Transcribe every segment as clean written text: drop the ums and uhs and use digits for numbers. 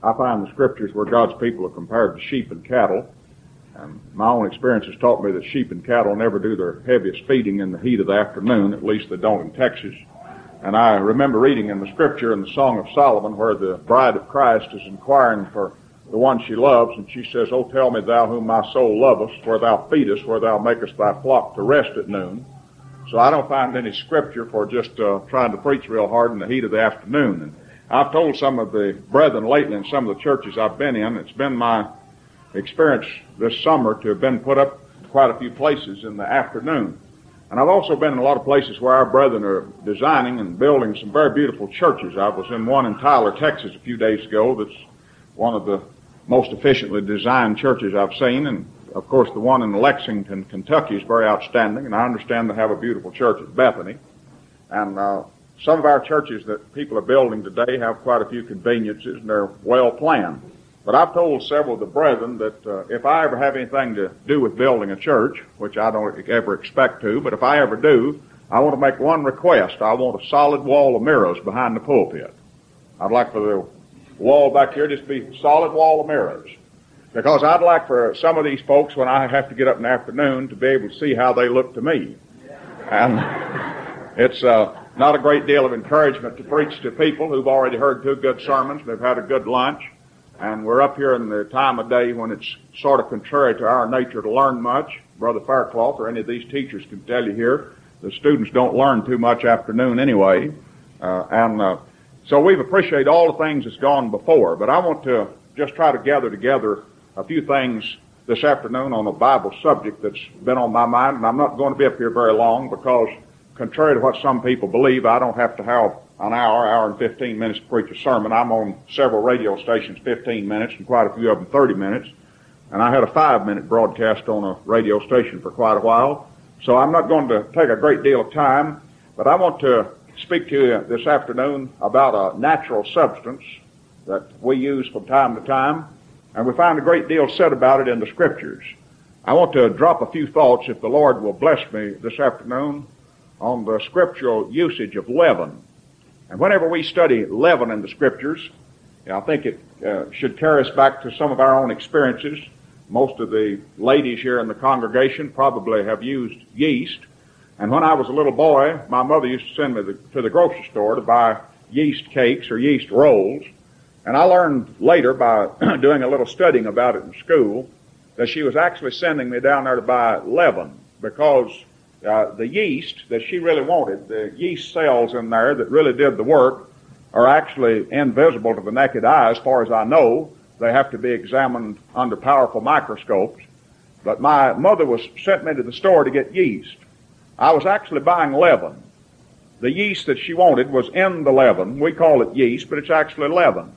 I find the scriptures where God's people are compared to sheep and cattle. And my own experience has taught me that sheep and cattle never do their heaviest feeding in the heat of the afternoon. At least they don't in Texas. And I remember reading in the scripture in the Song of Solomon where the bride of Christ is inquiring for the one she loves, and she says, "Oh, tell me thou whom my soul lovest, where thou feedest, where thou makest thy flock to rest at noon." So I don't find any scripture for just trying to preach real hard in the heat of the afternoon. And I've told some of the brethren lately in some of the churches I've been in, it's been my experience this summer to have been put up quite a few places in the afternoon. And I've also been in a lot of places where our brethren are designing and building some very beautiful churches. I was in one in Tyler, Texas a few days ago that's one of the most efficiently designed churches I've seen. And, of course, the one in Lexington, Kentucky is very outstanding. And I understand they have a beautiful church at Bethany. And some of our churches that people are building today have quite a few conveniences, and they're well planned. But I've told several of the brethren that if I ever have anything to do with building a church, which I don't ever expect to, but if I ever do, I want to make one request. I want a solid wall of mirrors behind the pulpit. I'd like for the wall back here just to be a solid wall of mirrors. Because I'd like for some of these folks, when I have to get up in the afternoon, to be able to see how they look to me. And it's not a great deal of encouragement to preach to people who've already heard two good sermons, they've had a good lunch, and we're up here in the time of day when it's sort of contrary to our nature to learn much. Brother Faircloth or any of these teachers can tell you here, the students don't learn too much afternoon anyway. So we've appreciated all the things that's gone before, but I want to just try to gather together a few things this afternoon on a Bible subject that's been on my mind, and I'm not going to be up here very long because, contrary to what some people believe, I don't have to have an hour and 15 minutes to preach a sermon. I'm on several radio stations 15 minutes, and quite a few of them 30 minutes, and I had a 5-minute broadcast on a radio station for quite a while, so I'm not going to take a great deal of time, but I want to speak to you this afternoon about a natural substance that we use from time to time, and we find a great deal said about it in the Scriptures. I want to drop a few thoughts, if the Lord will bless me this afternoon, on the scriptural usage of leaven. And whenever we study leaven in the Scriptures, I think it should carry us back to some of our own experiences. Most of the ladies here in the congregation probably have used yeast. And when I was a little boy, my mother used to send me to the grocery store to buy yeast cakes or yeast rolls. And I learned later by doing a little studying about it in school that she was actually sending me down there to buy leaven because the yeast that she really wanted, the yeast cells in there that really did the work, are actually invisible to the naked eye as far as I know. They have to be examined under powerful microscopes. But my mother sent me to the store to get yeast. I was actually buying leaven. The yeast that she wanted was in the leaven. We call it yeast, but it's actually leaven.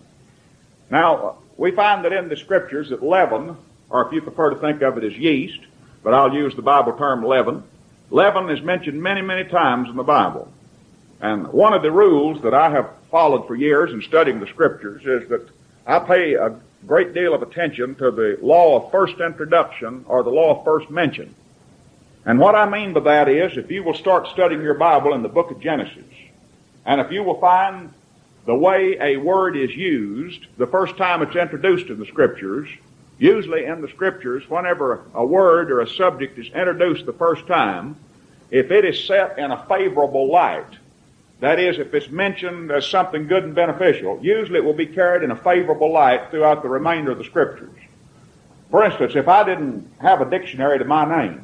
Now, we find that in the Scriptures that leaven, or if you prefer to think of it as yeast, but I'll use the Bible term leaven, leaven is mentioned many, many times in the Bible. And one of the rules that I have followed for years in studying the Scriptures is that I pay a great deal of attention to the law of first introduction or the law of first mention. And what I mean by that is, if you will start studying your Bible in the book of Genesis, and if you will find the way a word is used the first time it's introduced in the Scriptures, usually in the Scriptures, whenever a word or a subject is introduced the first time, if it is set in a favorable light, that is, if it's mentioned as something good and beneficial, usually it will be carried in a favorable light throughout the remainder of the Scriptures. For instance, if I didn't have a dictionary to my name,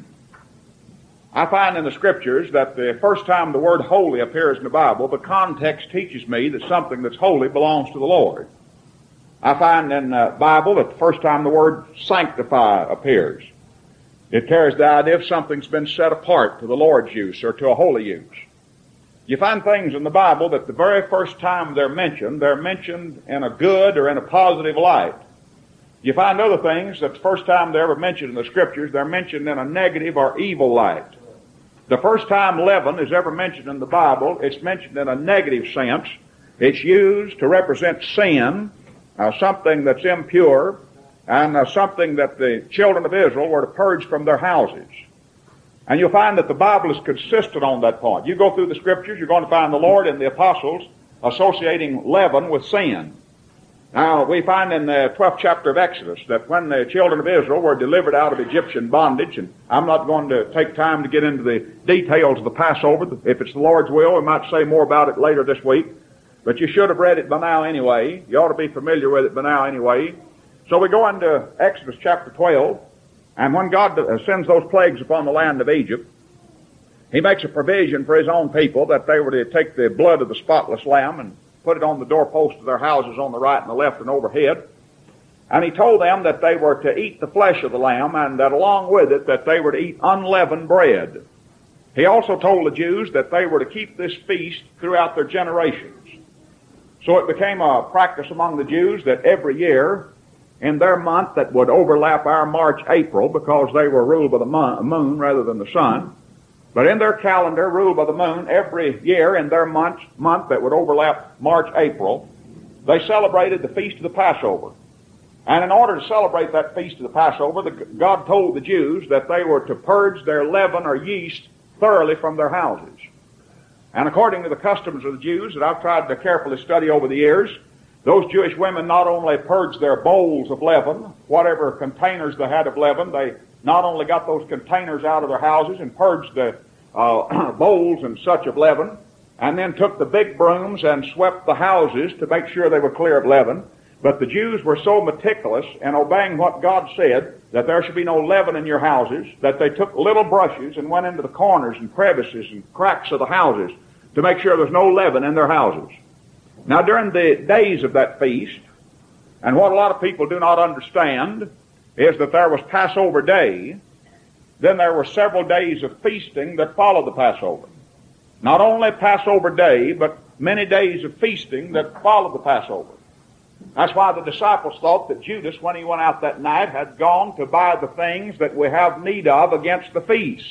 I find in the Scriptures that the first time the word holy appears in the Bible, the context teaches me that something that's holy belongs to the Lord. I find in the Bible that the first time the word sanctify appears, it carries the idea of something's been set apart to the Lord's use or to a holy use. You find things in the Bible that the very first time they're mentioned in a good or in a positive light. You find other things that the first time they're ever mentioned in the Scriptures, they're mentioned in a negative or evil light. The first time leaven is ever mentioned in the Bible, it's mentioned in a negative sense. It's used to represent sin, something that's impure, and something that the children of Israel were to purge from their houses. And you'll find that the Bible is consistent on that point. You go through the Scriptures, you're going to find the Lord and the apostles associating leaven with sin. Now, we find in the 12th chapter of Exodus that when the children of Israel were delivered out of Egyptian bondage, and I'm not going to take time to get into the details of the Passover. If it's the Lord's will, we might say more about it later this week. But you should have read it by now anyway. You ought to be familiar with it by now anyway. So we go into Exodus chapter 12, and when God sends those plagues upon the land of Egypt, He makes a provision for His own people that they were to take the blood of the spotless lamb and put it on the doorposts of their houses on the right and the left and overhead. And He told them that they were to eat the flesh of the lamb, and that along with it that they were to eat unleavened bread. He also told the Jews that they were to keep this feast throughout their generations. So it became a practice among the Jews that every year in their month that would overlap our March, April, because they were ruled by the moon rather than the sun, but in their calendar, ruled by the moon, every year in their month that would overlap March, April, they celebrated the Feast of the Passover. And in order to celebrate that Feast of the Passover, God told the Jews that they were to purge their leaven or yeast thoroughly from their houses. And according to the customs of the Jews that I've tried to carefully study over the years, those Jewish women not only purged their bowls of leaven, whatever containers they had of leaven, they not only got those containers out of their houses and purged the bowls and such of leaven, and then took the big brooms and swept the houses to make sure they were clear of leaven. But the Jews were so meticulous in obeying what God said, that there should be no leaven in your houses, that they took little brushes and went into the corners and crevices and cracks of the houses to make sure there's no leaven in their houses. Now, during the days of that feast, and what a lot of people do not understand is that there was Passover Day, then there were several days of feasting that followed the Passover. Not only Passover Day, but many days of feasting that followed the Passover. That's why the disciples thought that Judas, when he went out that night, had gone to buy the things that we have need of against the feast.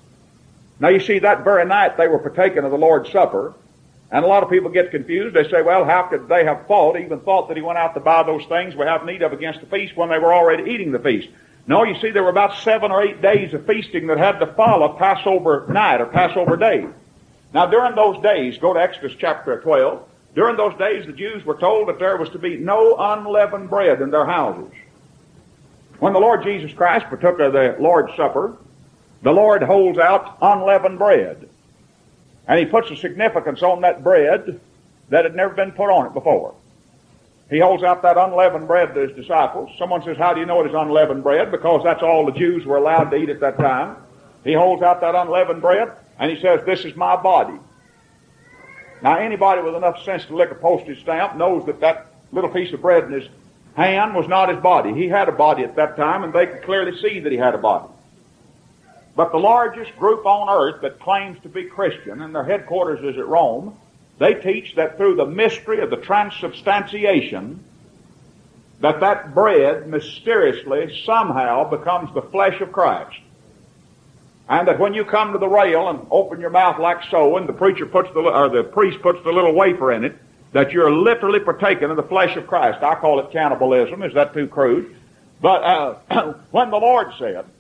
Now you see, that very night they were partaking of the Lord's Supper, and a lot of people get confused. They say, well, how could they have even thought that he went out to buy those things we have need of against the feast when they were already eating the feast? No, you see, there were about 7 or 8 days of feasting that had to follow Passover night or Passover Day. Now during those days, go to Exodus chapter 12, during those days the Jews were told that there was to be no unleavened bread in their houses. When the Lord Jesus Christ partook of the Lord's Supper, the Lord holds out unleavened bread. And He puts a significance on that bread that had never been put on it before. He holds out that unleavened bread to His disciples. Someone says, how do you know it is unleavened bread? Because that's all the Jews were allowed to eat at that time. He holds out that unleavened bread, and He says, this is my body. Now, anybody with enough sense to lick a postage stamp knows that that little piece of bread in his hand was not his body. He had a body at that time, and they could clearly see that he had a body. But the largest group on earth that claims to be Christian, and their headquarters is at Rome, they teach that through the mystery of the transubstantiation, that bread mysteriously somehow becomes the flesh of Christ. And that when you come to the rail and open your mouth like so, and the priest puts the little wafer in it, that you're literally partaking of the flesh of Christ. I call it cannibalism. Is that too crude? But when the Lord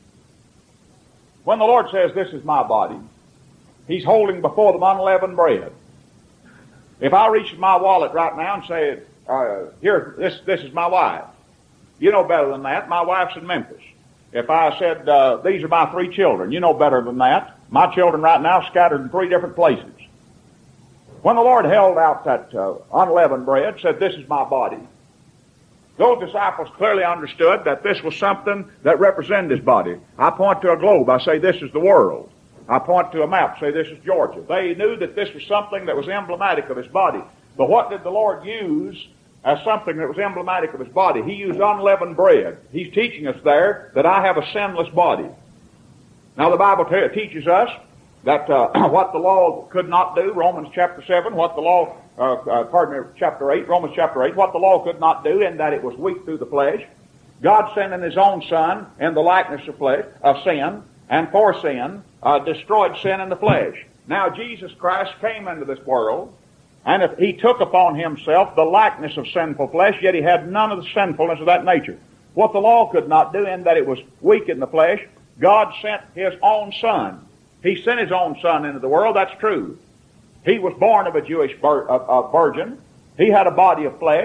says, this is my body, He's holding before them unleavened bread. If I reach in my wallet right now and say, here, this is my wife, you know better than that. My wife's in Memphis. If I said, these are my 3 children, you know better than that. My children right now scattered in 3 different places. When the Lord held out that unleavened bread, said, this is my body, those disciples clearly understood that this was something that represented His body. I point to a globe, I say, this is the world. I point to a map, say, this is Georgia. They knew that this was something that was emblematic of His body. But what did the Lord use as something that was emblematic of His body? He used unleavened bread. He's teaching us there that I have a sinless body. Now the Bible teaches us that what the law could not do, Romans chapter 7, chapter 8, Romans chapter 8, what the law could not do, in that it was weak through the flesh, God sending His own Son in the likeness of sin, and for sin, destroyed sin in the flesh. Now Jesus Christ came into this world, and if He took upon Himself the likeness of sinful flesh, yet He had none of the sinfulness of that nature. What the law could not do, in that it was weak in the flesh, God sent His own Son. He sent His own Son into the world, that's true. He was born of a Jewish virgin. He had a body of flesh,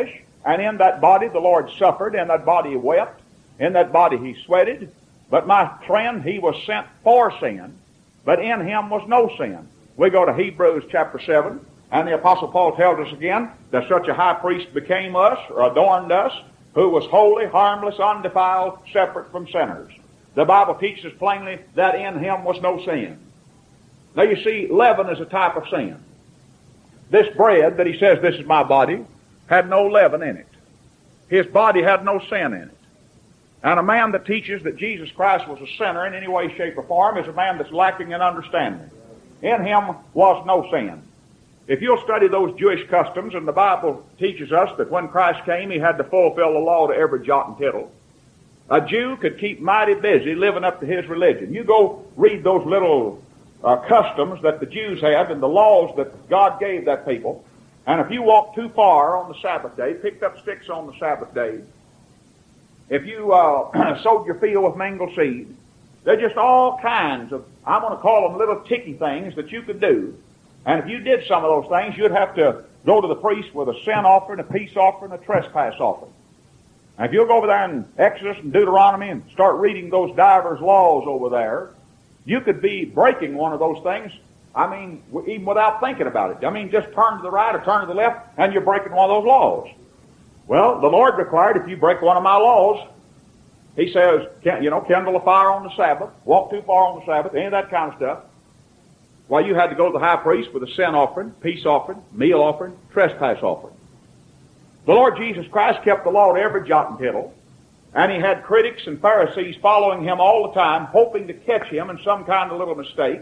And in that body the Lord suffered, in that body He wept, in that body He sweated. But my friend, He was sent for sin, but in Him was no sin. We go to Hebrews chapter 7, and the Apostle Paul tells us again that such a high priest became us, or adorned us, who was holy, harmless, undefiled, separate from sinners. The Bible teaches plainly that in Him was no sin. Now you see, leaven is a type of sin. This bread that He says, this is my body, had no leaven in it. His body had no sin in it. And a man that teaches that Jesus Christ was a sinner in any way, shape, or form is a man that's lacking in understanding. In Him was no sin. If you'll study those Jewish customs, and the Bible teaches us that when Christ came, He had to fulfill the law to every jot and tittle. A Jew could keep mighty busy living up to his religion. You go read those little customs that the Jews had and the laws that God gave that people. And if you walked too far on the Sabbath day, picked up sticks on the Sabbath day, if you sowed your field with mingled seed, there's just all kinds of, I'm going to call them little ticky things that you could do. And if you did some of those things, you'd have to go to the priest with a sin offering, a peace offering, a trespass offering. And if you'll go over there in Exodus and Deuteronomy and start reading those divers laws over there, you could be breaking one of those things, I mean, even without thinking about it. I mean, just turn to the right or turn to the left, and you're breaking one of those laws. Well, the Lord required if you break one of my laws, He says, kindle a fire on the Sabbath, walk too far on the Sabbath, any of that kind of stuff. Well, you had to go to the high priest with a sin offering, peace offering, meal offering, trespass offering. The Lord Jesus Christ kept the law to every jot and tittle, and He had critics and Pharisees following Him all the time, hoping to catch Him in some kind of little mistake.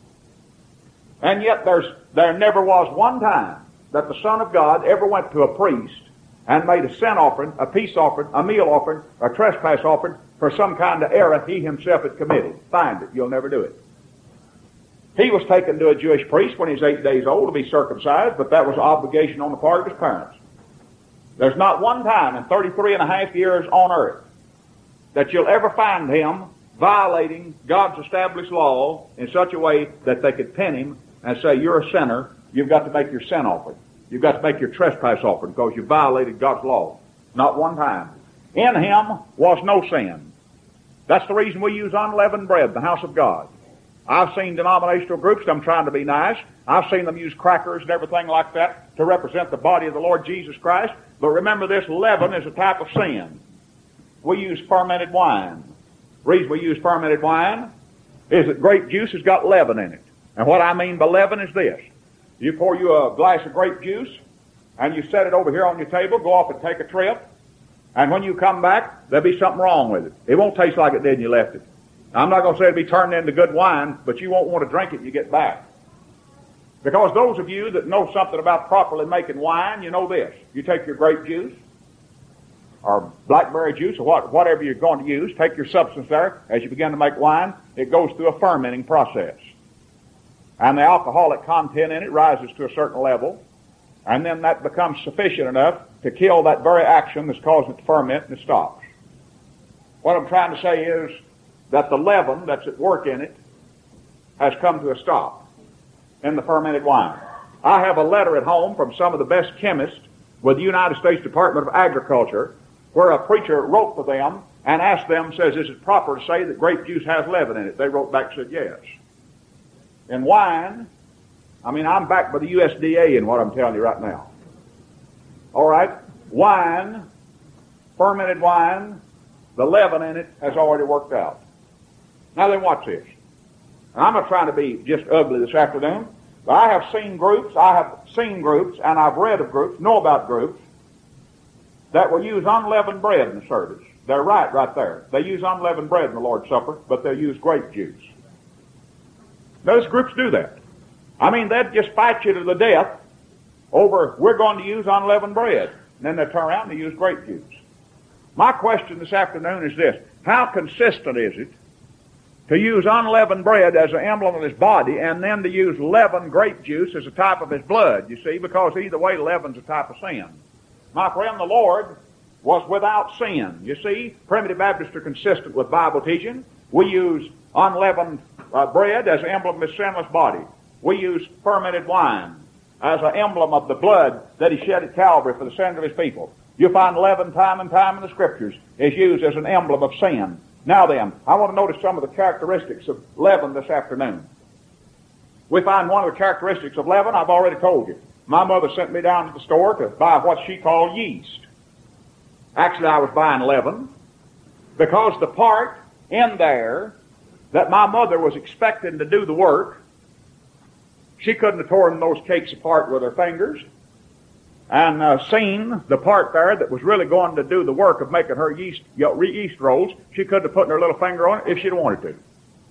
And yet there never was one time that the Son of God ever went to a priest and made a sin offering, a peace offering, a meal offering, a trespass offering for some kind of error He Himself had committed. Find it. You'll never do it. He was taken to a Jewish priest when He was 8 days old to be circumcised, but that was an obligation on the part of His parents. There's not one time in 33 and a half years on earth that you'll ever find Him violating God's established law in such a way that they could pin Him and say, you're a sinner, you've got to make your sin offering. You've got to make your trespass offering because you violated God's law. Not one time. In Him was no sin. That's the reason we use unleavened bread in the house of God. I've seen denominational groups, them trying to be nice. I've seen them use crackers and everything like that to represent the body of the Lord Jesus Christ. But remember, this leaven is a type of sin. We use fermented wine. The reason we use fermented wine is that grape juice has got leaven in it. And what I mean by leaven is this. You pour you a glass of grape juice, and you set it over here on your table, go off and take a trip, and when you come back, there'll be something wrong with it. It won't taste like it did when you left it. Now, I'm not going to say it'll be turned into good wine, but you won't want to drink it when you get back. Because those of you that know something about properly making wine, you know this. You take your grape juice, or blackberry juice, or whatever you're going to use, take your substance there. As you begin to make wine, it goes through a fermenting process. And the alcoholic content in it rises to a certain level, and then that becomes sufficient enough to kill that very action that's causing it to ferment, and it stops. What I'm trying to say is that the leaven that's at work in it has come to a stop in the fermented wine. I have a letter at home from some of the best chemists with the United States Department of Agriculture where a preacher wrote for them and asked them, says, is it proper to say that grape juice has leaven in it? They wrote back and said, yes. In wine, I'm backed by the USDA in what I'm telling you right now. All right, wine, fermented wine, the leaven in it has already worked out. Now then, watch this. And I'm not trying to be just ugly this afternoon, but I have seen groups, and I've read of groups, know about groups, that will use unleavened bread in the service. They're right there. They use unleavened bread in the Lord's Supper, but they'll use grape juice. Those groups do that. They'd just fight you to the death over, we're going to use unleavened bread. And then they turn around and they use grape juice. My question this afternoon is this. How consistent is it to use unleavened bread as an emblem of His body and then to use leavened grape juice as a type of His blood? You see, because either way, leaven's a type of sin. My friend, the Lord was without sin. You see, Primitive Baptists are consistent with Bible teaching. We use unleavened bread as an emblem of His sinless body. We use fermented wine as an emblem of the blood that He shed at Calvary for the sin of His people. You'll find leaven time and time in the Scriptures is used as an emblem of sin. Now then, I want to notice some of the characteristics of leaven this afternoon. We find one of the characteristics of leaven, I've already told you. My mother sent me down to the store to buy what she called yeast. Actually, I was buying leaven because the part in there that my mother was expecting to do the work, she couldn't have torn those cakes apart with her fingers and seen the part there that was really going to do the work of making her yeast rolls. She couldn't have put her little finger on it if she'd wanted to.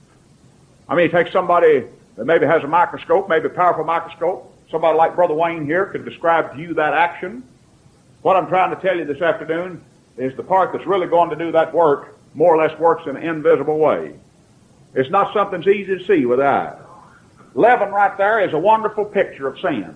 I mean, it takes somebody that maybe has a microscope, maybe a powerful microscope. Somebody like Brother Wayne here could describe to you that action. What I'm trying to tell you this afternoon is the part that's really going to do that work more or less works in an invisible way. It's not something that's easy to see with the eye. Leaven right there is a wonderful picture of sin.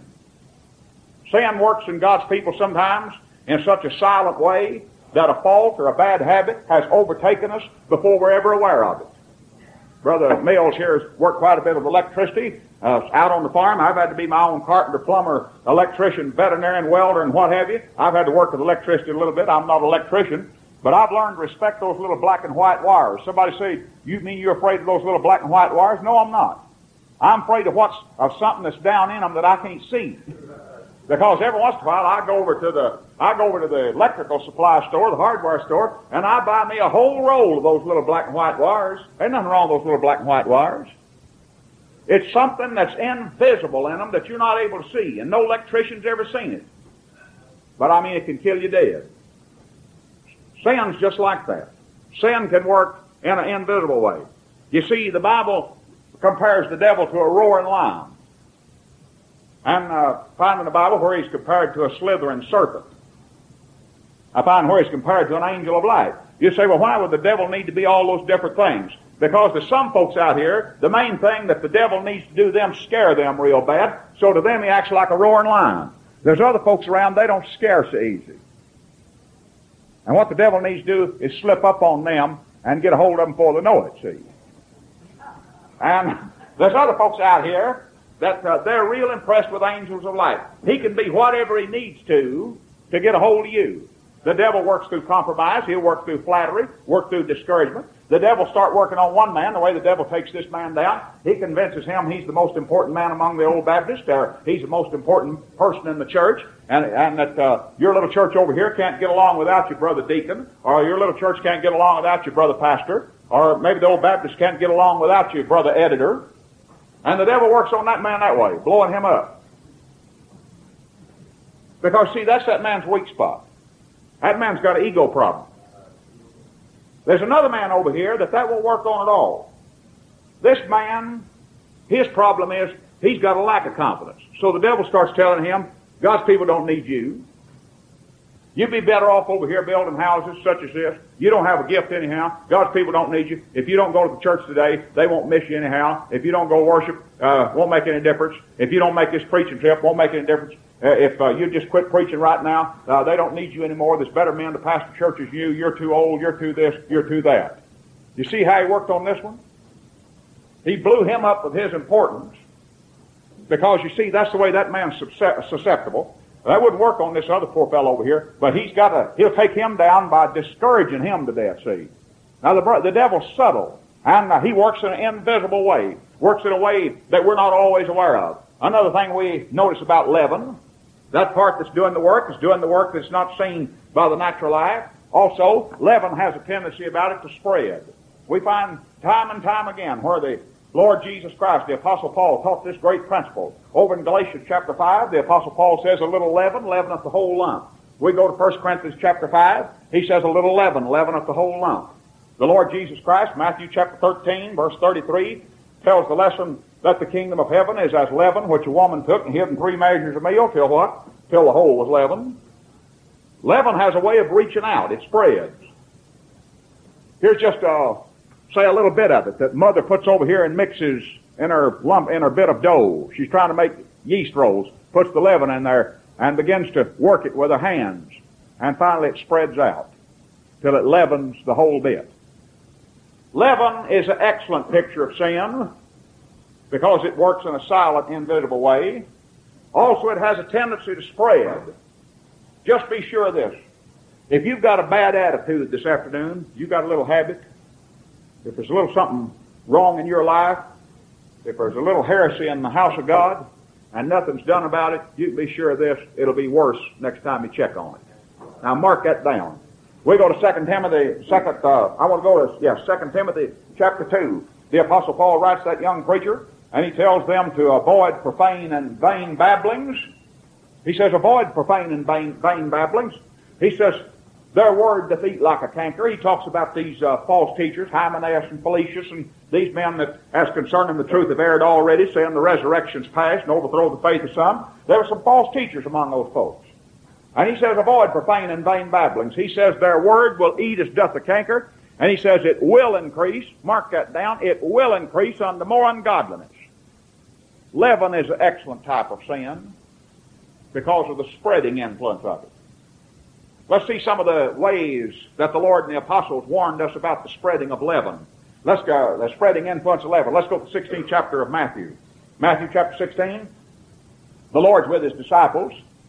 Sin works in God's people sometimes in such a silent way that a fault or a bad habit has overtaken us before we're ever aware of it. Brother Mills here has worked quite a bit of electricity out on the farm. I've had to be my own carpenter, plumber, electrician, veterinarian, welder, and what have you. I've had to work with electricity a little bit. I'm not an electrician, but I've learned to respect those little black and white wires. Somebody say, "You mean you're afraid of those little black and white wires?" No, I'm not. I'm afraid of something that's down in them that I can't see. Because every once in a while I go over to the electrical supply store, the hardware store, and I buy me a whole roll of those little black and white wires. There's nothing wrong with those little black and white wires. It's something that's invisible in them that you're not able to see, and no electrician's ever seen it. But I mean, it can kill you dead. Sin's just like that. Sin can work in an invisible way. You see, the Bible compares the devil to a roaring lion. And find in the Bible where he's compared to a slithering serpent. I find where he's compared to an angel of light. You say, well, why would the devil need to be all those different things? Because there's some folks out here, the main thing that the devil needs to do them, scare them real bad. So to them, he acts like a roaring lion. There's other folks around, they don't scare so easy. And what the devil needs to do is slip up on them and get a hold of them before they know it, see. And there's other folks out here that they're real impressed with angels of light. He can be whatever he needs to get a hold of you. The devil works through compromise. He'll work through flattery, work through discouragement. The devil start working on one man, the way the devil takes this man down. He convinces him he's the most important man among the old Baptists, or he's the most important person in the church, and that your little church over here can't get along without your brother deacon, or your little church can't get along without your brother pastor, or maybe the old Baptists can't get along without your brother editor. And the devil works on that man that way, blowing him up. Because, see, that's that man's weak spot. That man's got an ego problem. There's another man over here that won't work on at all. This man, his problem is he's got a lack of confidence. So the devil starts telling him, God's people don't need you. You'd be better off over here building houses such as this. You don't have a gift anyhow. God's people don't need you. If you don't go to the church today, they won't miss you anyhow. If you don't go worship, won't make any difference. If you don't make this preaching trip, won't make any difference. If you just quit preaching right now, they don't need you anymore. There's better men to pastor churches than you. You're too old. You're too this. You're too that. You see how he worked on this one? He blew him up with his importance. Because, you see, that's the way that man's susceptible. That wouldn't work on this other poor fellow over here, but he'll take him down by discouraging him to death, see. Now, the devil's subtle, and he works in an invisible way, works in a way that we're not always aware of. Another thing we notice about leaven, that part that's doing the work is doing the work that's not seen by the natural eye. Also, leaven has a tendency about it to spread. We find time and time again where the Lord Jesus Christ, the Apostle Paul, taught this great principle. Over in Galatians chapter 5, the Apostle Paul says a little leaven leaveneth the whole lump. We go to 1 Corinthians chapter 5, he says a little leaven leaveneth the whole lump. The Lord Jesus Christ, Matthew chapter 13, verse 33, tells the lesson that the kingdom of heaven is as leaven, which a woman took and hid in 3 measures of meal, till what? Till the whole was leavened. Leaven has a way of reaching out. It spreads. Here's just say a little bit of it that mother puts over here and mixes in her bit of dough. She's trying to make yeast rolls, puts the leaven in there and begins to work it with her hands. And finally it spreads out till it leavens the whole bit. Leaven is an excellent picture of sin because it works in a silent, invisible way. Also, it has a tendency to spread. Just be sure of this. If you've got a bad attitude this afternoon, you've got a little habit, if there's a little something wrong in your life, if there's a little heresy in the house of God, and nothing's done about it, you can be sure of this, it'll be worse next time you check on it. Now mark that down. We go to 2 Timothy, 2 Timothy chapter 2. The Apostle Paul writes to that young preacher, and he tells them to avoid profane and vain babblings. He says, avoid profane and vain babblings. He says, their word doth eat like a canker. He talks about these false teachers, Hymenaeus and Felicius, and these men that, as concerning the truth, have erred already, saying the resurrection's past and overthrow the faith of some. There were some false teachers among those folks. And he says, avoid profane and vain babblings. He says, their word will eat as doth the canker. And he says, it will increase. Mark that down. It will increase unto more ungodliness. Leaven is an excellent type of sin because of the spreading influence of it. Let's see some of the ways that the Lord and the apostles warned us about the spreading of leaven. Let's go, the spreading influence of leaven. Let's go to the 16th chapter of Matthew. Matthew chapter 16. The Lord's with his disciples,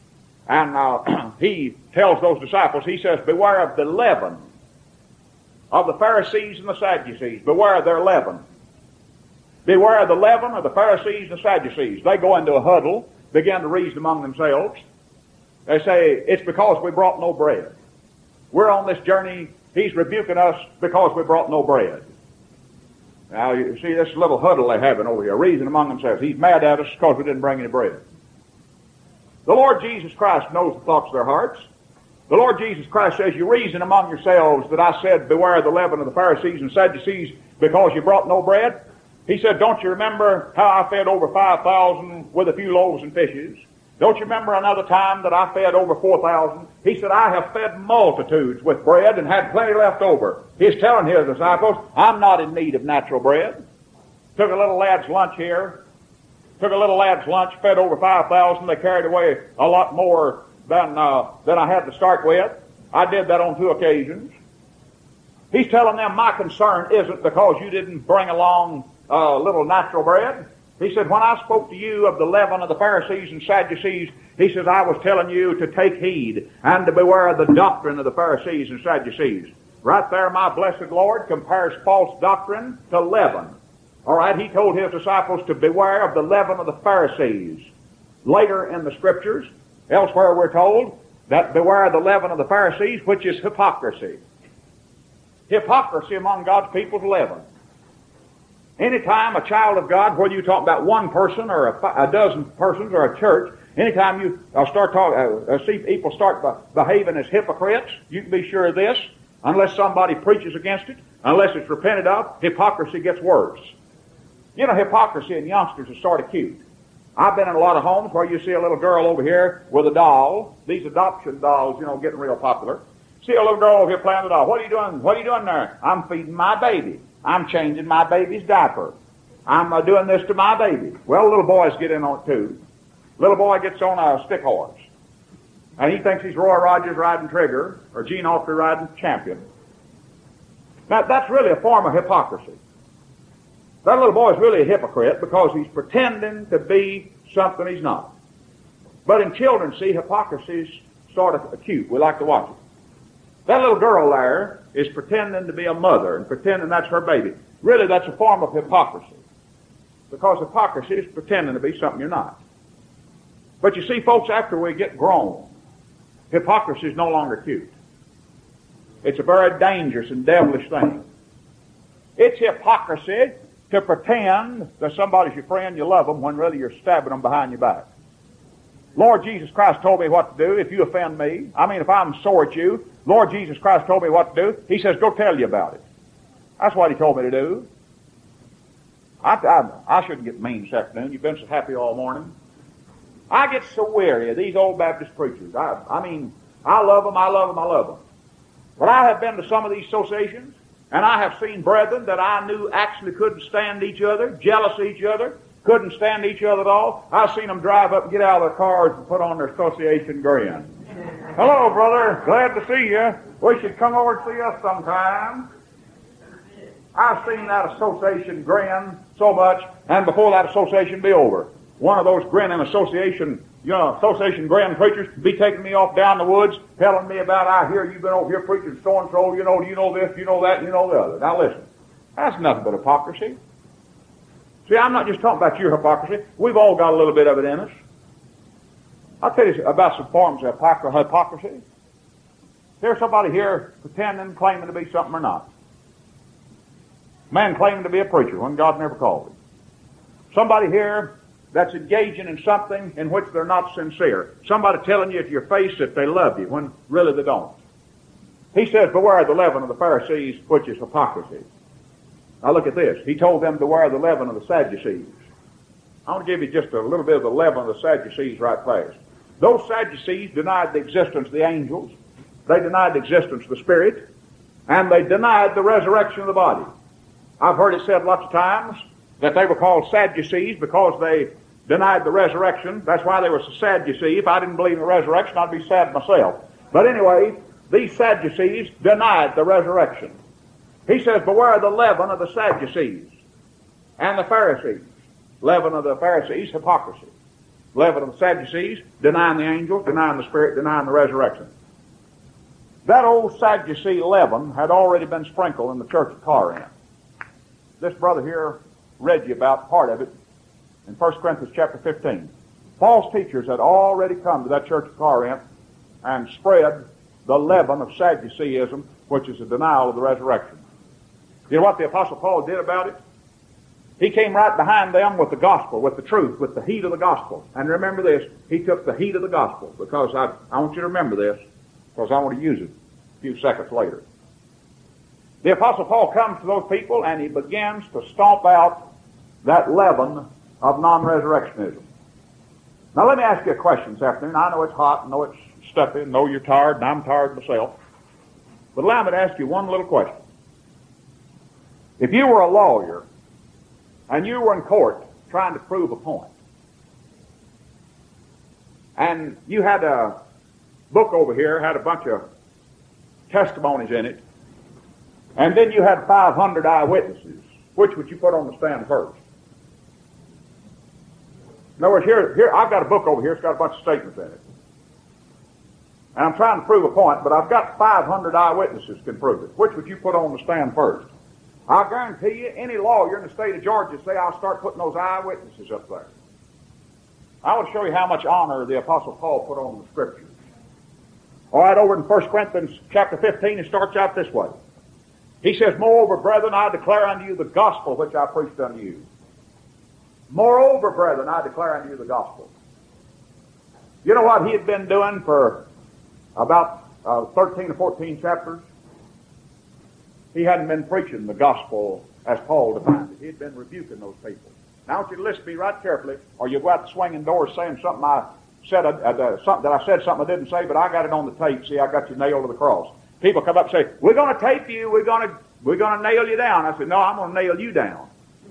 and he tells those disciples, he says, beware of the leaven of the Pharisees and the Sadducees. Beware of their leaven. Beware of the leaven of the Pharisees and the Sadducees. They go into a huddle, begin to reason among themselves. They say, it's because we brought no bread. We're on this journey. He's rebuking us because we brought no bread. Now, you see this little huddle they're having over here, reason among themselves. He's mad at us because we didn't bring any bread. The Lord Jesus Christ knows the thoughts of their hearts. The Lord Jesus Christ says, you reason among yourselves that I said, beware of the leaven of the Pharisees and Sadducees because you brought no bread. He said, don't you remember how I fed over 5,000 with a few loaves and fishes? Don't you remember another time that I fed over 4,000? He said, I have fed multitudes with bread and had plenty left over. He's telling his disciples, I'm not in need of natural bread. Took a little lad's lunch here. Took a little lad's lunch, fed over 5,000. They carried away a lot more than I had to start with. I did that on 2 occasions. He's telling them my concern isn't because you didn't bring along a little natural bread. He said, when I spoke to you of the leaven of the Pharisees and Sadducees, he says, I was telling you to take heed and to beware of the doctrine of the Pharisees and Sadducees. Right there, my blessed Lord compares false doctrine to leaven. All right, he told his disciples to beware of the leaven of the Pharisees. Later in the Scriptures, elsewhere we're told that beware of the leaven of the Pharisees, which is hypocrisy. Hypocrisy among God's people is leaven. Anytime a child of God, whether you talk about one person or a dozen persons or a church, anytime you see people start behaving as hypocrites, you can be sure of this, unless somebody preaches against it, unless it's repented of, hypocrisy gets worse. You know, hypocrisy in youngsters is sort of cute. I've been in a lot of homes where you see a little girl over here with a doll, these adoption dolls, you know, getting real popular. See a little girl over here playing with a doll. What are you doing? What are you doing there? I'm feeding my baby. I'm changing my baby's diaper. I'm doing this to my baby. Well, little boys get in on it too. Little boy gets on a stick horse. And he thinks he's Roy Rogers riding Trigger or Gene Autry riding Champion. Now, that's really a form of hypocrisy. That little boy is really a hypocrite because he's pretending to be something he's not. But in children, see, hypocrisy is sort of cute. We like to watch it. That little girl there is pretending to be a mother and pretending that's her baby. Really, that's a form of hypocrisy. Because hypocrisy is pretending to be something you're not. But you see, folks, after we get grown, hypocrisy is no longer cute. It's a very dangerous and devilish thing. It's hypocrisy to pretend that somebody's your friend, you love them, when really you're stabbing them behind your back. Lord Jesus Christ told me what to do if you offend me. If I'm sore at you, Lord Jesus Christ told me what to do. He says, go tell you about it. That's what he told me to do. I shouldn't get mean this afternoon. You've been so happy all morning. I get so weary of these old Baptist preachers. I love them. But I have been to some of these associations, and I have seen brethren that I knew actually couldn't stand each other, jealous of each other, couldn't stand each other at all. I've seen them drive up and get out of their cars and put on their association grin. Hello, brother. Glad to see you. We should come over and see us sometime. I've seen that association grin so much, and before that association be over, one of those grinning association Association of Grand Preachers be taking me off down the woods, telling me about, I hear you've been over here preaching so-and-so, you know this, you know that, you know the other. Now listen, that's nothing but hypocrisy. See, I'm not just talking about your hypocrisy. We've all got a little bit of it in us. I'll tell you about some forms of hypocrisy. There's somebody here pretending, claiming to be something or not. Man claiming to be a preacher when God never called him. Somebody here that's engaging in something in which they're not sincere. Somebody telling you to your face that they love you when really they don't. He says, beware the leaven of the Pharisees, which is hypocrisy. Now look at this. He told them to beware the leaven of the Sadducees. I want to give you just a little bit of the leaven of the Sadducees right fast. Those Sadducees denied the existence of the angels. They denied the existence of the Spirit. And they denied the resurrection of the body. I've heard it said lots of times that they were called Sadducees because they denied the resurrection. That's why they were so sad, you see. If I didn't believe in the resurrection, I'd be sad myself. But anyway, these Sadducees denied the resurrection. He says, beware the leaven of the Sadducees and the Pharisees. Leaven of the Pharisees, hypocrisy. Leaven of the Sadducees, denying the angels, denying the Spirit, denying the resurrection. That old Sadducee leaven had already been sprinkled in the church of Corinth. This brother here read you about part of it in 1 Corinthians chapter 15. False teachers had already come to that church of Corinth and spread the leaven of Sadduceeism, which is a denial of the resurrection. You know what the Apostle Paul did about it? He came right behind them with the gospel, with the truth, with the heat of the gospel. And remember this, he took the heat of the gospel, because I want you to remember this, because I want to use it a few seconds later. The Apostle Paul comes to those people and he begins to stomp out that leaven of non-resurrectionism. Now let me ask you a question this afternoon. I know it's hot, I know it's stuffy, I know you're tired, and I'm tired myself. But allow me to ask you one little question. If you were a lawyer and you were in court trying to prove a point, and you had a book over here, had a bunch of testimonies in it, and then you had 500 eyewitnesses, which would you put on the stand first? In other words, here I've got a book over here, it's got a bunch of statements in it. And I'm trying to prove a point, but I've got 500 eyewitnesses can prove it. Which would you put on the stand first? I'll guarantee you, any lawyer in the state of Georgia say, I'll start putting those eyewitnesses up there. I want to show you how much honor the Apostle Paul put on the Scriptures. All right, over in 1 Corinthians chapter 15, it starts out this way. He says, moreover, brethren, I declare unto you the gospel which I preached unto you. Moreover, brethren, I declare unto you the gospel. You know what he had been doing for about 13 or 14 chapters? He hadn't been preaching the gospel as Paul defined it. He had been rebuking those people. Now I want you to listen to me right carefully, or you'll go out the swinging doors saying something I said, something I didn't say, but I got it on the tape. See, I got you nailed to the cross. People come up and say, we're going to tape you, we're going to nail you down. I said, no, I'm going to nail you down.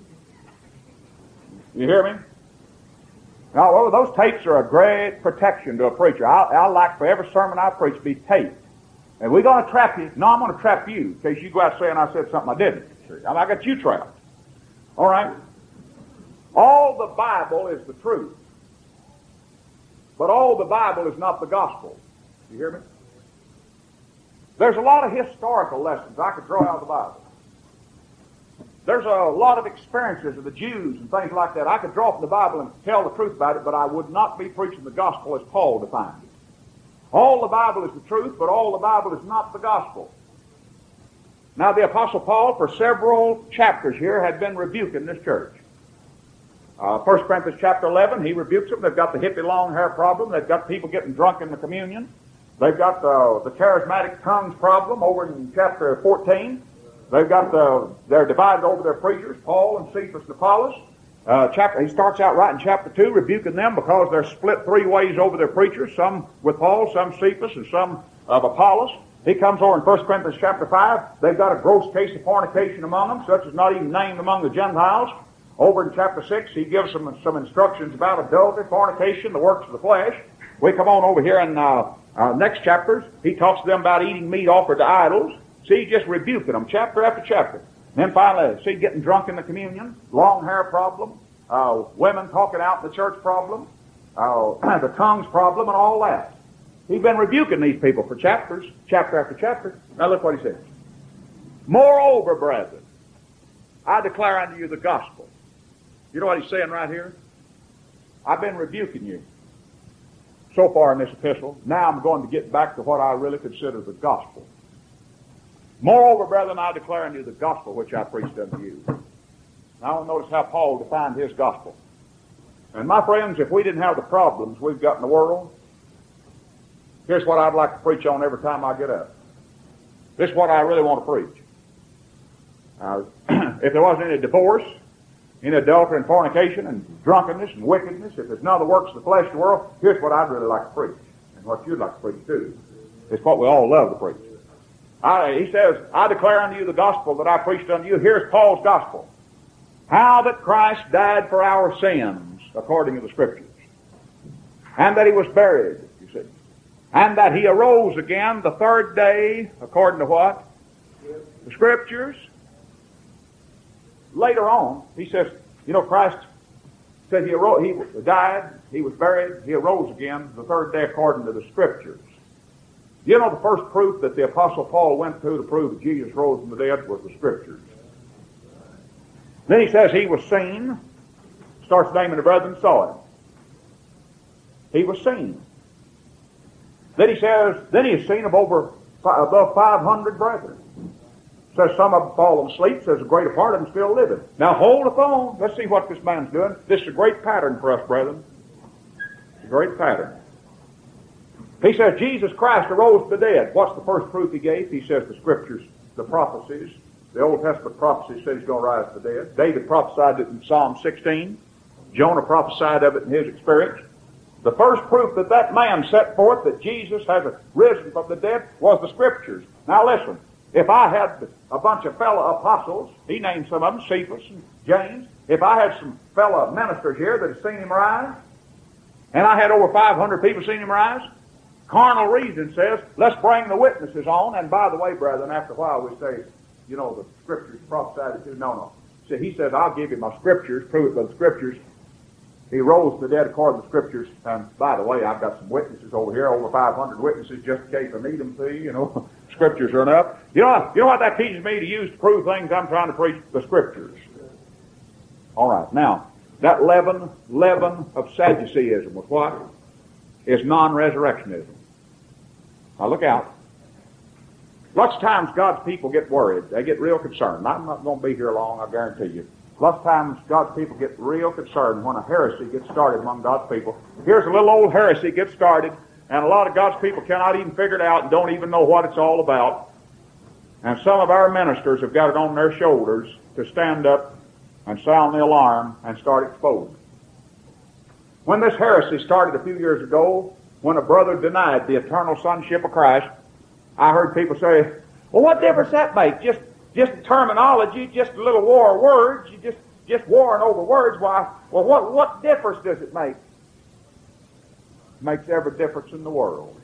You hear me? Now, well, those tapes are a great protection to a preacher. I like for every sermon I preach to be taped. And we're going to trap you. No, I'm going to trap you in case you go out saying I said something I didn't. I got you trapped. All right? All the Bible is the truth. But all the Bible is not the gospel. You hear me? There's a lot of historical lessons I could draw out of the Bible. There's a lot of experiences of the Jews and things like that I could draw from the Bible and tell the truth about it, but I would not be preaching the gospel as Paul defined it. All the Bible is the truth, but all the Bible is not the gospel. Now, the Apostle Paul, for several chapters here, had been rebuking this church. 1 Corinthians chapter 11, he rebukes them. They've got the hippie long hair problem. They've got people getting drunk in the communion. They've got the charismatic tongues problem over in chapter 14. They've got they're divided over their preachers, Paul and Cephas and Apollos. He starts out right in chapter 2, rebuking them because they're split three ways over their preachers, some with Paul, some Cephas, and some of Apollos. He comes over in 1 Corinthians chapter 5. They've got a gross case of fornication among them, such as not even named among the Gentiles. Over in chapter 6, he gives them some instructions about adultery, fornication, the works of the flesh. We come on over here in next chapters. He talks to them about eating meat offered to idols. See, just rebuking them, chapter after chapter. And then finally, see, getting drunk in the communion, long hair problem, women talking out in the church problem. the tongue's problem and all that. He's been rebuking these people for chapters, chapter after chapter. Now look what he says. Moreover, brethren, I declare unto you the gospel. You know what he's saying right here? I've been rebuking you so far in this epistle. Now I'm going to get back to what I really consider the gospel. Moreover, brethren, I declare unto you the gospel which I preached unto you. Now notice how Paul defined his gospel. And my friends, if we didn't have the problems we've got in the world, here's what I'd like to preach on every time I get up. This is what I really want to preach. If there wasn't any divorce, any adultery and fornication and drunkenness and wickedness, if there's none of the works of the flesh in the world, here's what I'd really like to preach. And what you'd like to preach too. It's what we all love to preach. He says, I declare unto you the gospel that I preached unto you. Here's Paul's gospel. How that Christ died for our sins, according to the Scriptures. And that he was buried, you see. And that he arose again the third day, according to what? The Scriptures. Later on, he says, Christ said he died, he was buried, he arose again the third day according to the Scriptures. You know the first proof that the Apostle Paul went to prove that Jesus rose from the dead was the Scriptures. Then he says he was seen, starts naming the brethren saw him. He was seen. Then he says, then he is seen above 500 brethren. Says some have fallen asleep, says a greater part of them still living. Now hold the phone. Let's see what this man's doing. This is a great pattern for us, brethren. It's a great pattern. He says Jesus Christ arose from the dead. What's the first proof he gave? He says the Scriptures, the prophecies. The Old Testament prophecy says he's going to rise from the dead. David prophesied it in Psalm 16. Jonah prophesied of it in his experience. The first proof that that man set forth that Jesus has risen from the dead was the Scriptures. Now listen. If I had a bunch of fellow apostles, he named some of them, Cephas and James. If I had some fellow ministers here that had seen him rise, and I had over 500 people seen him rise, carnal reason says, let's bring the witnesses on. And by the way, brethren, after a while we say, the Scriptures prophesied it too. No. See, he says, I'll give you my Scriptures, prove it by the Scriptures. He rose from the dead according to the Scriptures. And by the way, I've got some witnesses over here, over 500 witnesses, just in case I need them to, Scriptures are enough. You know what that teaches me to use to prove things I'm trying to preach? The Scriptures. All right. Now, that leaven of Sadduceeism was what? Is non-resurrectionism. Now look out. Lots of times God's people get worried. They get real concerned. I'm not going to be here long, I guarantee you. Lots of times God's people get real concerned when a heresy gets started among God's people. Here's a little old heresy gets started, and a lot of God's people cannot even figure it out and don't even know what it's all about. And some of our ministers have got it on their shoulders to stand up and sound the alarm and start exposing. When this heresy started a few years ago, when a brother denied the eternal sonship of Christ, I heard people say, well, what difference that make? Just terminology, just a little war of words, you just warring over words. Why? Well, what difference does it make? It makes every difference in the world.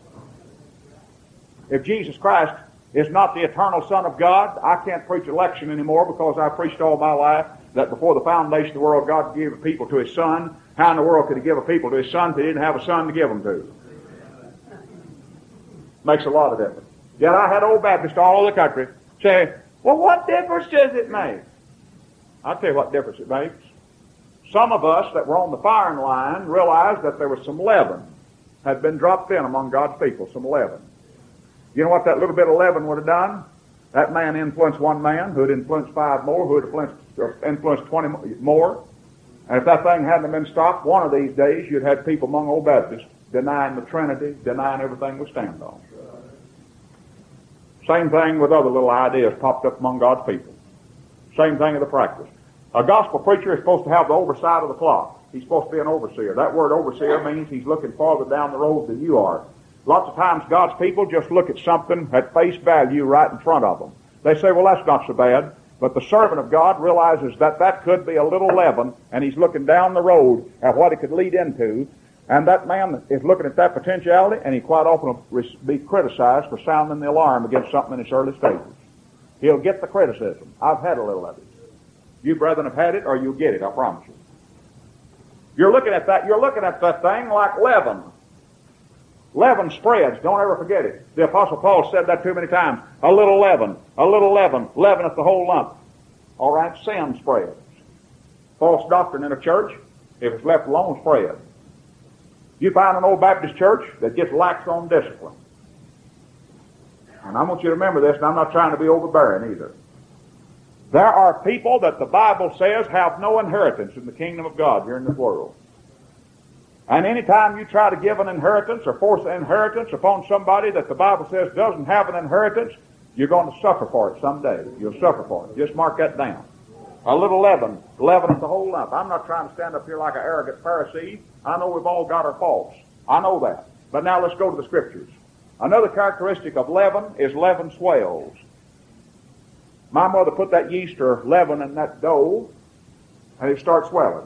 If Jesus Christ is not the eternal Son of God, I can't preach election anymore because I preached all my life that before the foundation of the world, God gave a people to His Son. How in the world could He give a people to His Son if He didn't have a Son to give them to? Makes a lot of difference. Yet I had old Baptists all over the country say, well, what difference does it make? I'll tell you what difference it makes. Some of us that were on the firing line realized that there was some leaven had been dropped in among God's people, some leaven. You know what that little bit of leaven would have done? That man influenced one man, who had influenced 5 more, who had influenced 20 more. And if that thing hadn't been stopped, one of these days you'd had people among old Baptists denying the Trinity, denying everything we stand on. Same thing with other little ideas popped up among God's people. Same thing in the practice. A gospel preacher is supposed to have the oversight of the flock. He's supposed to be an overseer. That word overseer means he's looking farther down the road than you are. Lots of times God's people just look at something at face value right in front of them. They say, well, that's not so bad. But the servant of God realizes that could be a little leaven, and he's looking down the road at what it could lead into. And that man is looking at that potentiality, and he quite often will be criticized for sounding the alarm against something in its early stages. He'll get the criticism. I've had a little of it. You brethren have had it, or you'll get it, I promise you. You're looking at that thing like leaven. Leaven spreads. Don't ever forget it. The Apostle Paul said that too many times. A little leaven, leaveneth the whole lump. All right, sin spreads. False doctrine in a church, if it's left alone, spreads. You find an old Baptist church that gets lax on discipline. And I want you to remember this, and I'm not trying to be overbearing either. There are people that the Bible says have no inheritance in the kingdom of God here in this world. And anytime you try to give an inheritance or force an inheritance upon somebody that the Bible says doesn't have an inheritance, you're going to suffer for it someday. You'll suffer for it. Just mark that down. A little leaven, leaveneth the whole lump. I'm not trying to stand up here like an arrogant Pharisee. I know we've all got our faults. I know that. But now let's go to the Scriptures. Another characteristic of leaven is leaven swells. My mother put that yeast or leaven in that dough, and it starts swelling.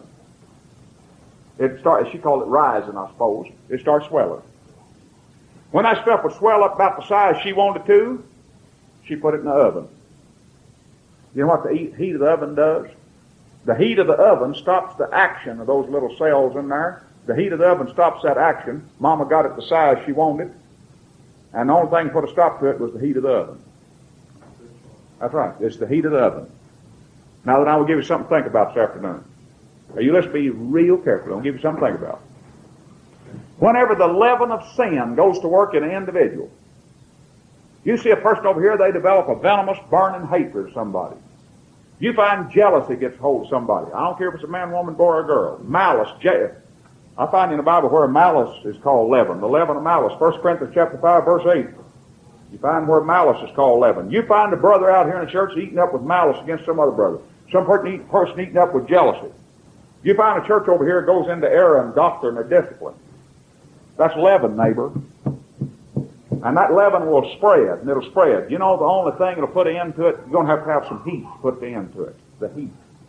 She called it rising, I suppose. It starts swelling. When that stuff would swell up about the size she wanted to, she put it in the oven. You know what the heat of the oven does? The heat of the oven stops the action of those little cells in there. The heat of the oven stops that action. Mama got it the size she wanted, and the only thing put a stop to it was the heat of the oven. That's right. It's the heat of the oven. Now then, I will give you something to think about this afternoon. Now, you let's be real careful. I'll give you something to think about. Whenever the leaven of sin goes to work in an individual, you see a person over here, they develop a venomous, burning hatred of somebody. You find jealousy gets hold of somebody. I don't care if it's a man, woman, boy, or girl. Malice, I find in the Bible where malice is called leaven. The leaven of malice. 1 Corinthians chapter 5, verse 8. You find where malice is called leaven. You find a brother out here in the church eating up with malice against some other brother. Some person eating up with jealousy. You find a church over here that goes into error and doctrine or discipline. That's leaven, neighbor. And that leaven will spread, and it'll spread. You know, the only thing that'll put an end to it, you're going to have some heat to put the end to it. The heat.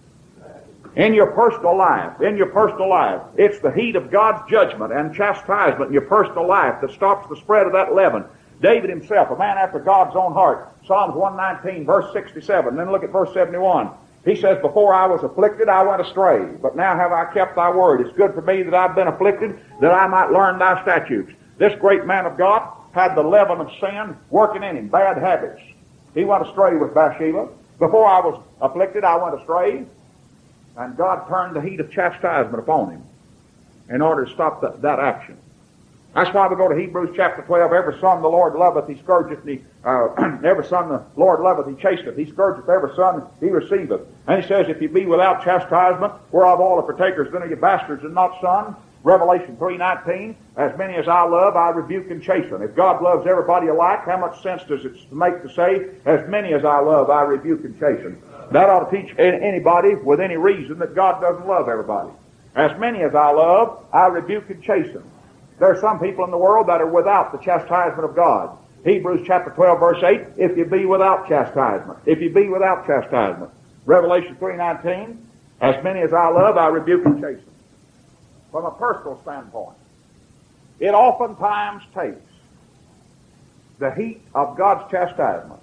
In your personal life, it's the heat of God's judgment and chastisement in your personal life that stops the spread of that leaven. David himself, a man after God's own heart, Psalms 119, verse 67. Then look at verse 71. He says, before I was afflicted, I went astray. But now have I kept thy word. It's good for me that I've been afflicted, that I might learn thy statutes. This great man of God had the leaven of sin working in him, bad habits. He went astray with Bathsheba. Before I was afflicted, I went astray. And God turned the heat of chastisement upon him in order to stop that action. That's why we go to Hebrews chapter 12. Every son the Lord loveth, he scourgeth. Every son the Lord loveth, he chasteneth. He scourgeth every son he receiveth. And he says, if you be without chastisement, whereof all are partakers, then are you bastards and not sons. Revelation 3:19, as many as I love, I rebuke and chasten. If God loves everybody alike, how much sense does it make to say, as many as I love, I rebuke and chasten? That ought to teach anybody with any reason that God doesn't love everybody. As many as I love, I rebuke and chasten. There are some people in the world that are without the chastisement of God. Hebrews chapter 12, verse 8, if you be without chastisement. If you be without chastisement. Revelation 3:19, as many as I love, I rebuke and chasten. From a personal standpoint, it oftentimes takes the heat of God's chastisement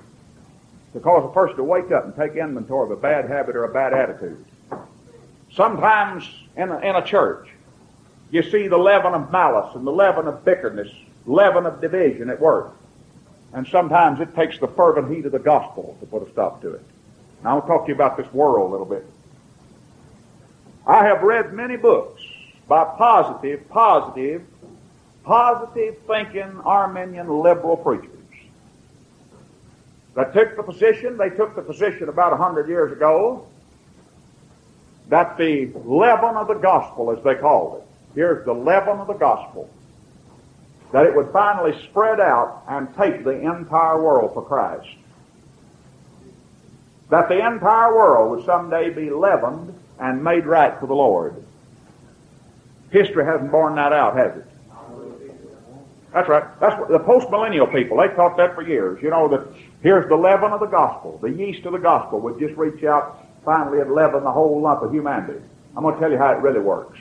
to cause a person to wake up and take inventory of a bad habit or a bad attitude. Sometimes in a church, you see the leaven of malice and the leaven of bitterness, leaven of division at work. And sometimes it takes the fervent heat of the gospel to put a stop to it. Now I'll talk to you about this world a little bit. I have read many books by positive thinking Arminian liberal preachers that took the position about 100 years ago that the leaven of the gospel, as they called it, here's the leaven of the gospel, that it would finally spread out and take the entire world for Christ. That the entire world would someday be leavened and made right for the Lord. History hasn't borne that out, has it? That's right. That's what the post-millennial people, they taught that for years. You know, that here's the leaven of the gospel. The yeast of the gospel would just reach out, finally and leaven the whole lump of humanity. I'm going to tell you how it really works.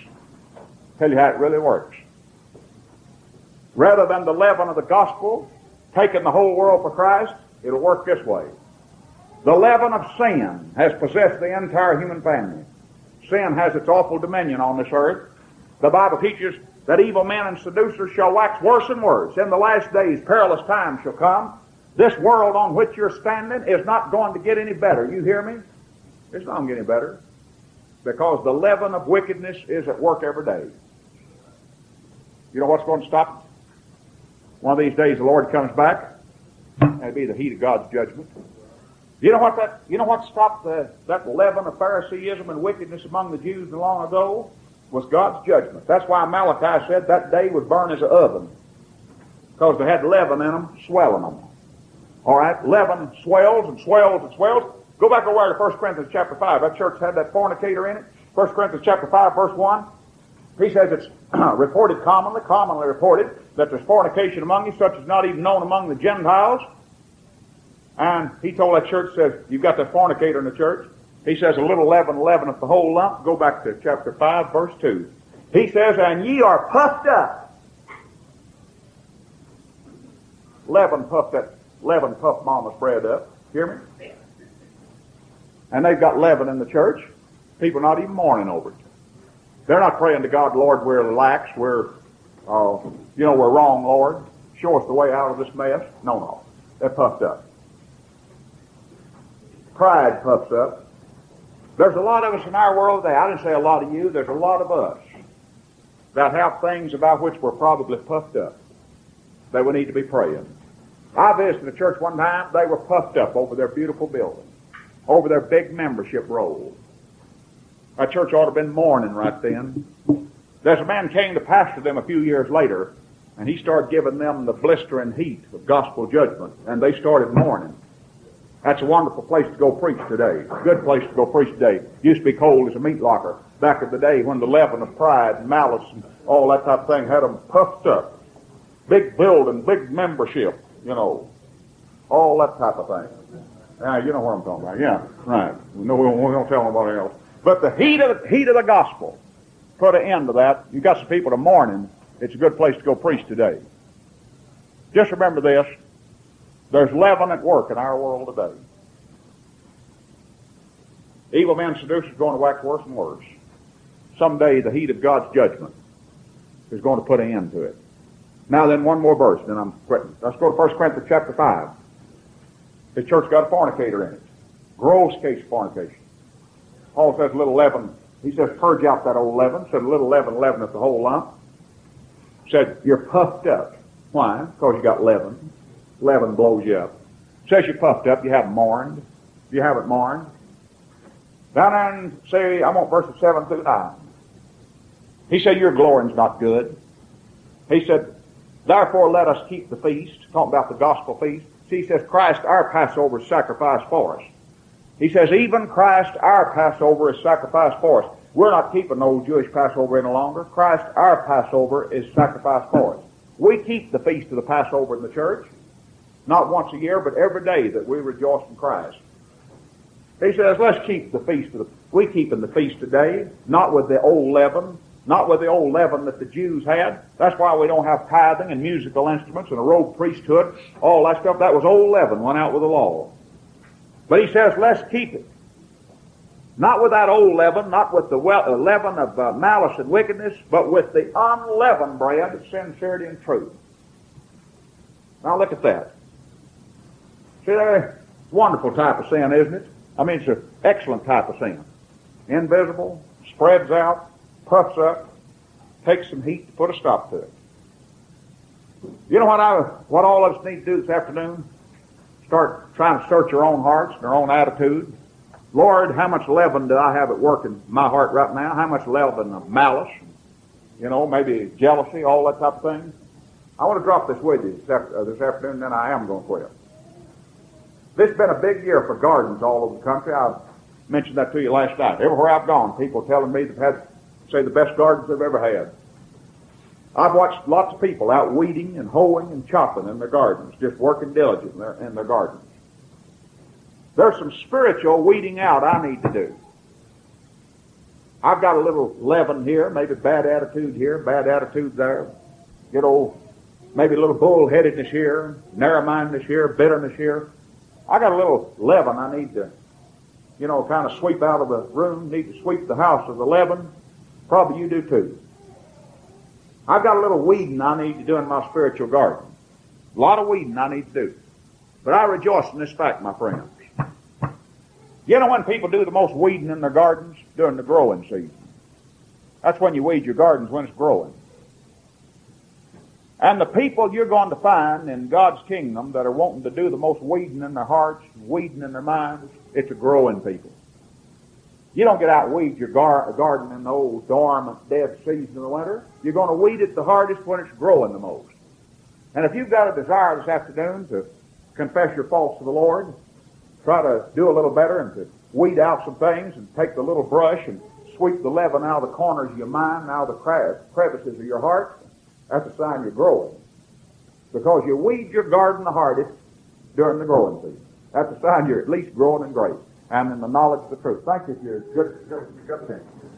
Rather than the leaven of the gospel taking the whole world for Christ, it'll work this way. The leaven of sin has possessed the entire human family. sin has its awful dominion on this earth. The Bible teaches that evil men and seducers shall wax worse and worse. In the last days, perilous times shall come. This world on which you're standing is not going to get any better. You hear me? It's not going to get any better. Because the leaven of wickedness is at work every day. You know what's going to stop it? One of these days the Lord comes back. That'll be the heat of God's judgment. You know what stopped that leaven of Phariseeism and wickedness among the Jews long ago? Was God's judgment. That's why Malachi said that day would burn as an oven. Because they had leaven in them, swelling them. All right, leaven swells and swells and swells. Go back over to 1 Corinthians chapter 5. That church had that fornicator in it. 1 Corinthians chapter 5, verse 1. He says it's reported commonly reported, that there's fornication among you, such as not even known among the Gentiles. And he told that church, says, you've got that fornicator in the church. He says, a little leaven leaveneth the whole lump. Go back to chapter 5, verse 2. He says, and ye are puffed up. Leaven puffed mama's bread up. Hear me? And they've got leaven in the church. People are not even mourning over it. They're not praying to God, Lord, we're lax, we're wrong, Lord. Show us the way out of this mess. No. They're puffed up. Pride puffs up. There's a lot of us in our world today. I didn't say a lot of you. There's a lot of us that have things about which we're probably puffed up that we need to be praying. I visited a church one time. They were puffed up over their beautiful building, over their big membership roll. That church ought to have been mourning right then. There's a man came to pastor them a few years later, and he started giving them the blistering heat of gospel judgment, and they started mourning. That's a wonderful place to go preach today. A good place to go preach today. Used to be cold as a meat locker back in the day when the leaven of pride and malice and all that type of thing had them puffed up. Big building, big membership, all that type of thing. You know what I'm talking about. Yeah, right. No, we won't tell nobody else. But the heat of the gospel put an end to that. You've got some people to mourning. It's a good place to go preach today. Just remember this. There's leaven at work in our world today. Evil men and seducers are going to wax worse and worse. Someday the heat of God's judgment is going to put an end to it. Now then, one more verse, then I'm quitting. Let's go to 1 Corinthians chapter 5. This church got a fornicator in it. Gross case of fornication. Paul says a little leaven. He says, purge out that old leaven. Said a little leaven leaveneth the whole lump. Said, you're puffed up. Why? Because you got leaven. Leaven blows you up. Says you're puffed up. You haven't mourned. You haven't mourned. Down there and say, I want verses 7 through 9. He said, your glorying's not good. He said, therefore let us keep the feast. Talking about the gospel feast. See, he says, Christ our Passover is sacrificed for us. He says, even Christ our Passover is sacrificed for us. We're not keeping the old Jewish Passover any longer. Christ our Passover is sacrificed for us. We keep the feast of the Passover in the church. Not once a year, but every day that we rejoice in Christ. He says, let's keep the feast we keeping the feast today, not with the old leaven, not with the old leaven that the Jews had. That's why we don't have tithing and musical instruments and a robe priesthood. All that stuff, that was old leaven, went out with the law. But he says, let's keep it. Not with that old leaven, not with the leaven of malice and wickedness, but with the unleavened bread of sincerity and truth. Now look at that. See, that's a wonderful type of sin, isn't it? I mean, it's an excellent type of sin. Invisible, spreads out, puffs up, takes some heat to put a stop to it. You know what all of us need to do this afternoon? Start trying to search our own hearts and our own attitude. Lord, how much leaven do I have at work in my heart right now? How much leaven of malice? Maybe jealousy, all that type of thing. I want to drop this with you this afternoon, then I am going to quit. This has been a big year for gardens all over the country. I mentioned that to you last night. Everywhere I've gone, people telling me they've had, say, the best gardens they've ever had. I've watched lots of people out weeding and hoeing and chopping in their gardens, just working diligently in their gardens. There's some spiritual weeding out I need to do. I've got a little leaven here, maybe bad attitude here, bad attitude there. Maybe a little bullheadedness here, narrow-mindedness here, bitterness here. I got a little leaven I need to kind of sweep out of the room, need to sweep the house of the leaven. Probably you do too. I've got a little weeding I need to do in my spiritual garden. A lot of weeding I need to do. But I rejoice in this fact, my friends. You know when people do the most weeding in their gardens? During the growing season. That's when you weed your gardens, when it's growing. And the people you're going to find in God's kingdom that are wanting to do the most weeding in their hearts, weeding in their minds, it's a growing people. You don't get out and weed your garden in the old dormant, dead season of the winter. You're going to weed it the hardest when it's growing the most. And if you've got a desire this afternoon to confess your faults to the Lord, try to do a little better and to weed out some things and take the little brush and sweep the leaven out of the corners of your mind, out of the crevices of your heart, that's a sign you're growing. Because you weed your garden the hardest during the growing season. That's a sign you're at least growing in grace and in the knowledge of the truth. Thank you for your good attention.